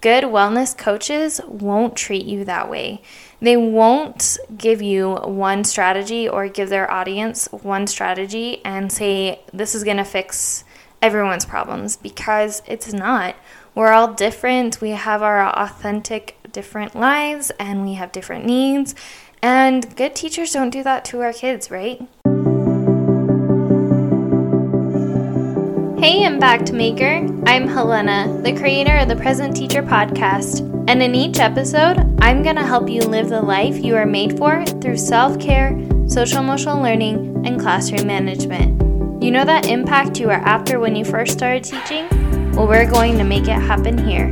good wellness coaches won't treat you that way. They won't give you one strategy or give their audience one strategy and say, this is going to fix everyone's problems, because it's not. We're all different. We have our authentic, different lives, and we have different needs. And good teachers don't do that to our kids, right? Hey, Impact Maker. I'm Helena, the creator of the Present Teacher Podcast. And in each episode, I'm going to help you live the life you are made for through self-care, social-emotional learning, and classroom management. You know that impact you were after when you first started teaching? Well, we're going to make it happen here.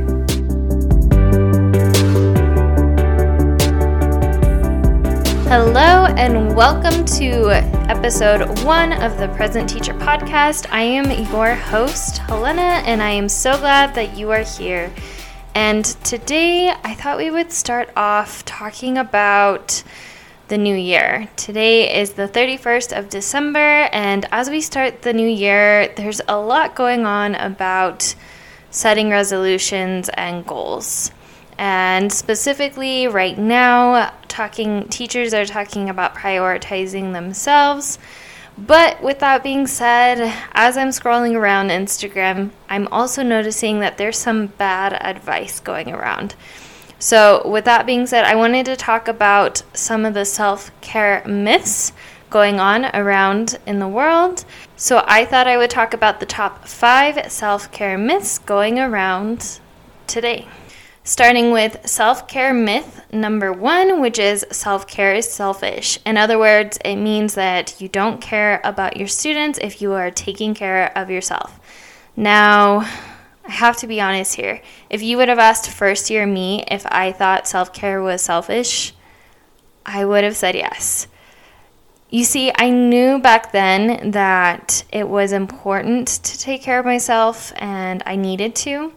Hello and welcome to episode 1 of the Present Teacher Podcast. I am your host, Helena, and I am so glad that you are here. And today I thought we would start off talking about the new year. Today is the 31st of December, and as we start the new year, there's a lot going on about setting resolutions and goals. And specifically right now, teachers are talking about prioritizing themselves. But with that being said, as I'm scrolling around Instagram, I'm also noticing that there's some bad advice going around. So with that being said, I wanted to talk about some of the self-care myths going on around in the world. So I thought I would talk about the top 5 self-care myths going around today. Starting with self-care myth number 1, which is self-care is selfish. In other words, it means that you don't care about your students if you are taking care of yourself. Now, I have to be honest here. If you would have asked first year me if I thought self-care was selfish, I would have said yes. You see, I knew back then that it was important to take care of myself and I needed to.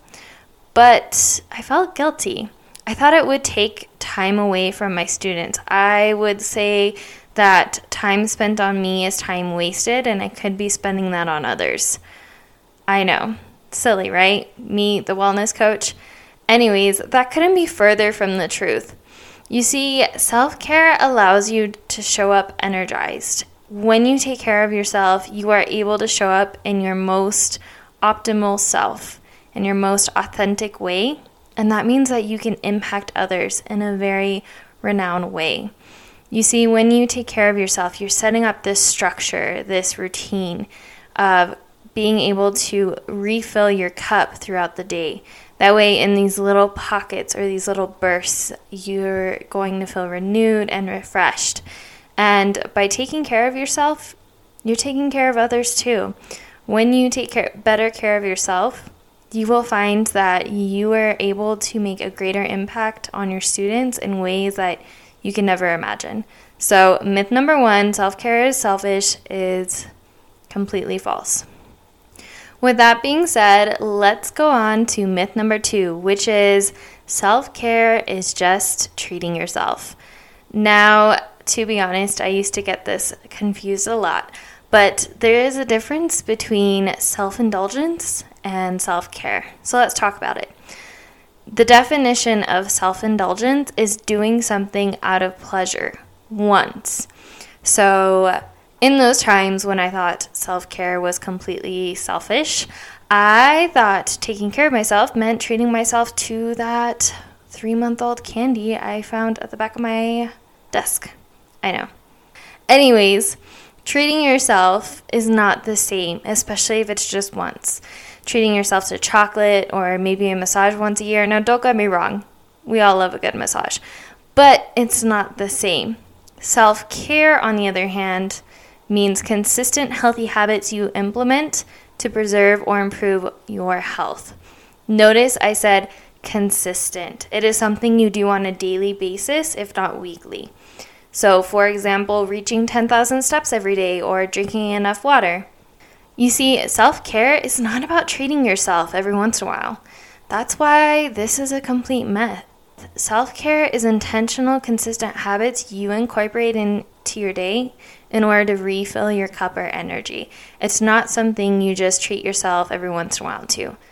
But I felt guilty. I thought it would take time away from my students. I would say that time spent on me is time wasted, and I could be spending that on others. I know. Silly, right? Me, the wellness coach. Anyways, that couldn't be further from the truth. You see, self-care allows you to show up energized. When you take care of yourself, you are able to show up in your most optimal self, in your most authentic way, and that means that you can impact others in a very renowned way. You see, when you take care of yourself, you're setting up this structure, this routine of being able to refill your cup throughout the day. That way, in these little pockets or these little bursts, you're going to feel renewed and refreshed. And by taking care of yourself, you're taking care of others too. When you take better care of yourself, you will find that you are able to make a greater impact on your students in ways that you can never imagine. So myth number 1, self-care is selfish, is completely false. With that being said, let's go on to myth number 2, which is self-care is just treating yourself. Now, to be honest, I used to get this confused a lot. But there is a difference between self-indulgence and self-care. So let's talk about it. The definition of self-indulgence is doing something out of pleasure once. So in those times when I thought self-care was completely selfish, I thought taking care of myself meant treating myself to that 3-month-old candy I found at the back of my desk. I know. Anyways, treating yourself is not the same, especially if it's just once. Treating yourself to chocolate or maybe a massage once a year. Now, don't get me wrong. We all love a good massage. But it's not the same. Self-care, on the other hand, means consistent healthy habits you implement to preserve or improve your health. Notice I said consistent. It is something you do on a daily basis, if not weekly. So, for example, reaching 10,000 steps every day or drinking enough water. You see, self-care is not about treating yourself every once in a while. That's why this is a complete myth. Self-care is intentional, consistent habits you incorporate into your day in order to refill your cup or energy. It's not something you just treat yourself every once in a while to.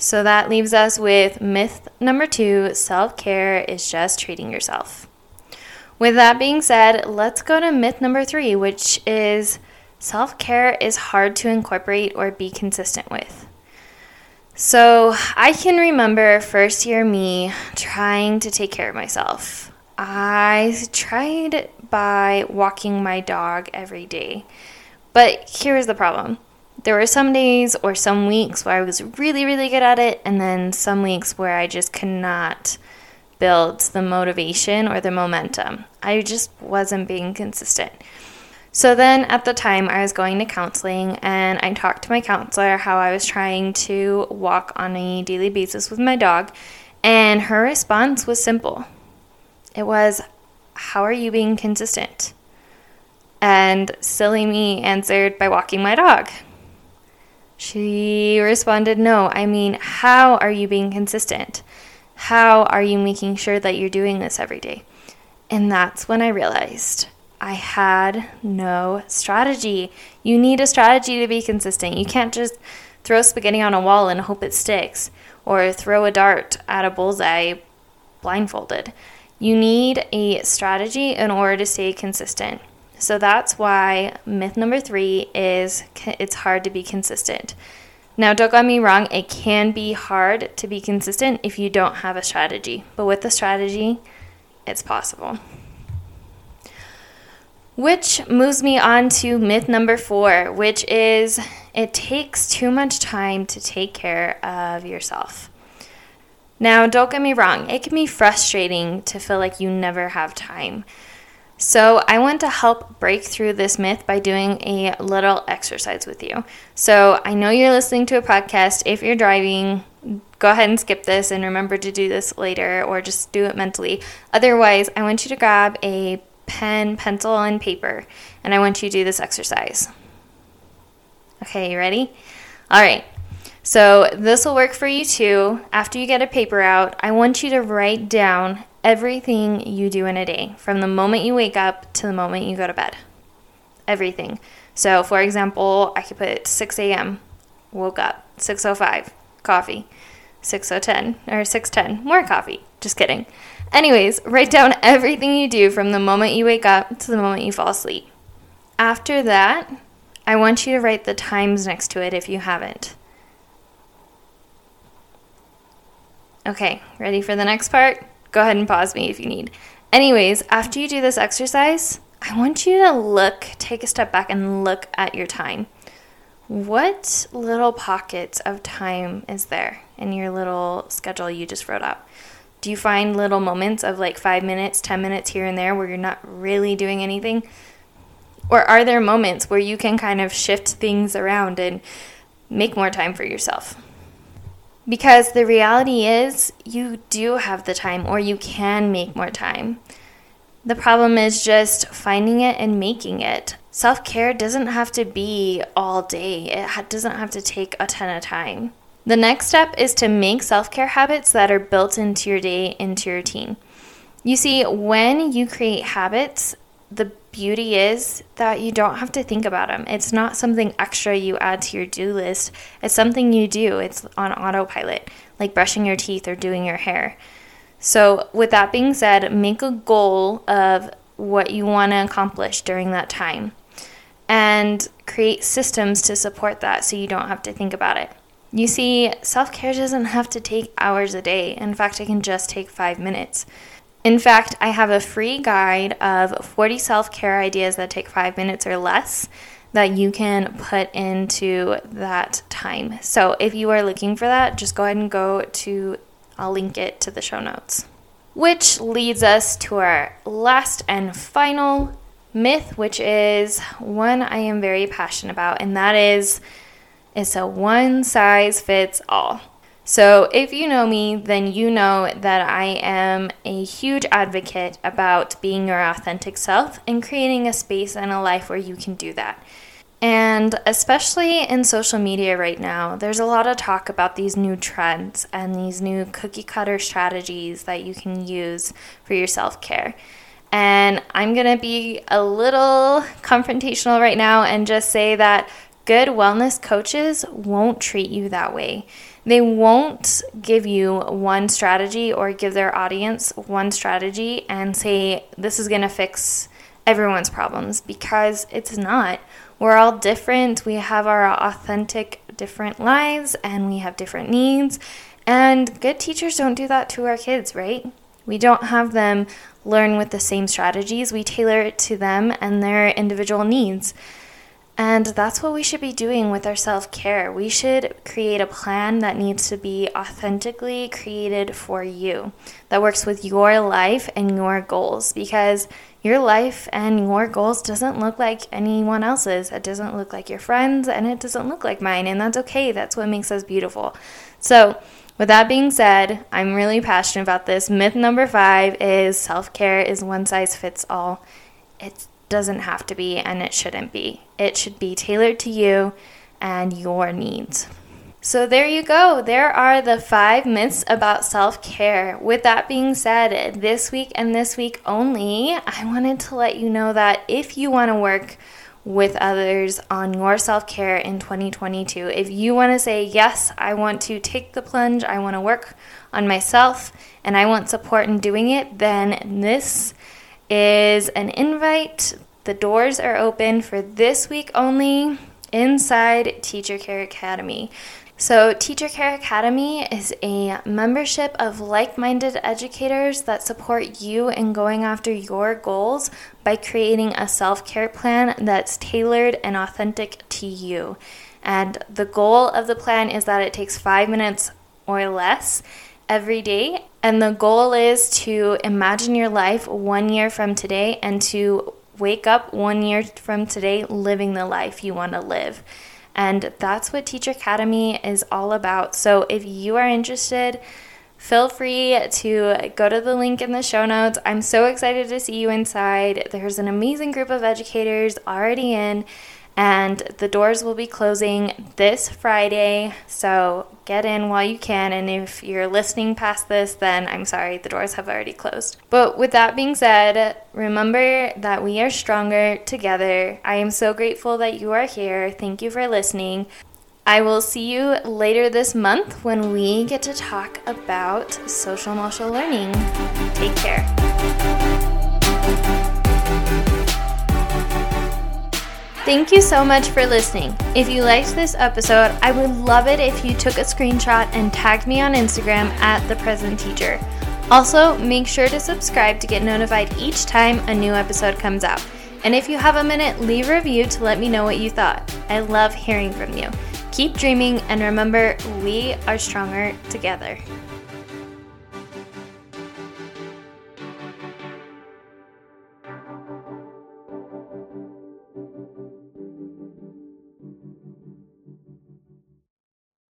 So that leaves us with myth number 2, self-care is just treating yourself. With that being said, let's go to myth number 3, which is self-care is hard to incorporate or be consistent with. So I can remember first year me trying to take care of myself. I tried by walking my dog every day. But here was the problem. There were some days or some weeks where I was really, really good at it, and then some weeks where I just could not build the motivation or the momentum. I just wasn't being consistent. So then at the time I was going to counseling, and I talked to my counselor how I was trying to walk on a daily basis with my dog, and her response was simple. It was, "How are you being consistent?" And silly me answered by walking my dog. She responded, "No, I mean, how are you being consistent? How are you making sure that you're doing this every day?" And that's when I realized I had no strategy. You need a strategy to be consistent. You can't just throw spaghetti on a wall and hope it sticks, or throw a dart at a bullseye blindfolded. You need a strategy in order to stay consistent. So that's why myth number 3 is it's hard to be consistent. Now, don't get me wrong, it can be hard to be consistent if you don't have a strategy. But with the strategy, it's possible. Which moves me on to myth number 4, which is it takes too much time to take care of yourself. Now, don't get me wrong, it can be frustrating to feel like you never have time. So I want to help break through this myth by doing a little exercise with you. So I know you're listening to a podcast. If you're driving, go ahead and skip this and remember to do this later, or just do it mentally. Otherwise, I want you to grab a pen, pencil, and paper, and I want you to do this exercise. Okay, you ready? All right. So this will work for you too. After you get a paper out, I want you to write down everything you do in a day, from the moment you wake up to the moment you go to bed. Everything. So, for example, I could put 6 a.m., woke up, 6:05, coffee, 6:10, or 6:10, more coffee. Just kidding. Anyways, write down everything you do from the moment you wake up to the moment you fall asleep. After that, I want you to write the times next to it if you haven't. Okay, ready for the next part? Go ahead and pause me if you need. Anyways, after you do this exercise, I want you to take a step back and look at your time. What little pockets of time is there in your little schedule you just wrote up? Do you find little moments of like 5 minutes, 10 minutes here and there where you're not really doing anything? Or are there moments where you can kind of shift things around and make more time for yourself? Because the reality is you do have the time, or you can make more time. The problem is just finding it and making it. Self-care doesn't have to be all day. It doesn't have to take a ton of time. The next step is to make self-care habits that are built into your day, into your routine. You see, when you create habits, the beauty is that you don't have to think about them. It's not something extra you add to your do list. It's something you do. It's on autopilot, like brushing your teeth or doing your hair. So with that being said, make a goal of what you want to accomplish during that time and create systems to support that so you don't have to think about it. You see, self-care doesn't have to take hours a day. In fact, it can just take 5 minutes. In fact, I have a free guide of 40 self-care ideas that take 5 minutes or less that you can put into that time. So if you are looking for that, just go ahead and I'll link it to the show notes. Which leads us to our last and final myth, which is one I am very passionate about, and that is it's a one size fits all. So if you know me, then you know that I am a huge advocate about being your authentic self and creating a space and a life where you can do that. And especially in social media right now, there's a lot of talk about these new trends and these new cookie cutter strategies that you can use for your self-care. And I'm going to be a little confrontational right now and just say that good wellness coaches won't treat you that way. They won't give you one strategy or give their audience one strategy and say, this is going to fix everyone's problems, because it's not. We're all different. We have our authentic different lives and we have different needs. And good teachers don't do that to our kids, right? We don't have them learn with the same strategies. We tailor it to them and their individual needs. And that's what we should be doing with our self-care. We should create a plan that needs to be authentically created for you, that works with your life and your goals, because your life and your goals doesn't look like anyone else's. It doesn't look like your friends, and it doesn't look like mine, and that's okay. That's what makes us beautiful. So with that being said, I'm really passionate about this. Myth number 5 is self-care is one size fits all. It doesn't have to be, and it shouldn't be. It should be tailored to you and your needs. So there you go. There are the 5 myths about self-care. With that being said, this week and this week only, I wanted to let you know that if you want to work with others on your self-care in 2022, if you want to say, yes, I want to take the plunge, I want to work on myself, and I want support in doing it, then this is an invite. The doors are open for this week only inside Teacher Care Academy. So Teacher Care Academy is a membership of like-minded educators that support you in going after your goals by creating a self-care plan that's tailored and authentic to you. And the goal of the plan is that it takes 5 minutes or less every day. And the goal is to imagine your life 1 year from today and to wake up 1 year from today living the life you want to live. And that's what Teacher Academy is all about. So if you are interested, feel free to go to the link in the show notes. I'm so excited to see you inside. There's an amazing group of educators already in, and the doors will be closing this Friday. So get in while you can. And if you're listening past this, then I'm sorry, the doors have already closed. But with that being said, remember that we are stronger together. I am so grateful that you are here. Thank you for listening. I will see you later this month when we get to talk about social emotional learning. Take care. Thank you so much for listening. If you liked this episode, I would love it if you took a screenshot and tagged me on Instagram at The Present Teacher. Also, make sure to subscribe to get notified each time a new episode comes out. And if you have a minute, leave a review to let me know what you thought. I love hearing from you. Keep dreaming, and remember, we are stronger together.